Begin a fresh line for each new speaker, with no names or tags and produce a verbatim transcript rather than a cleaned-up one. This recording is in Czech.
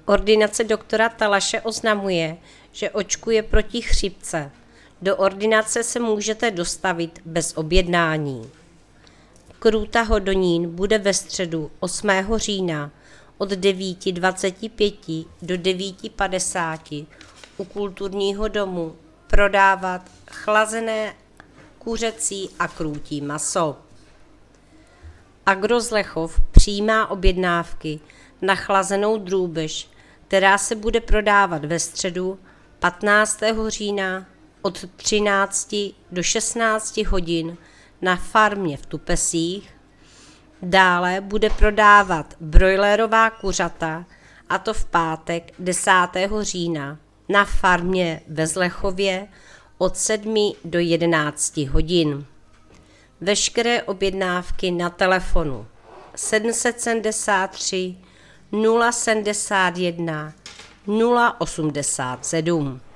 Ordinace doktora Talaše oznamuje, že očkuje proti chřipce. Do ordinace se můžete dostavit bez objednání. Krůta Hodonín bude ve středu osmého října od devět dvacet pět do devět padesát u kulturního domu prodávat chlazené kuřecí a krůtí maso. Agrozlechov přijímá objednávky na chlazenou drůbež, která se bude prodávat ve středu patnáctého října od třinácti do šestnácti hodin na farmě v Tupesích. Dále bude prodávat brojlerová kuřata, a to v pátek desátého října na farmě ve Zlechově od sedmi do jedenácti hodin. Veškeré objednávky na telefonu sedm set sedmdesát tři nula sedmdesát jedna nula osmdesát sedm.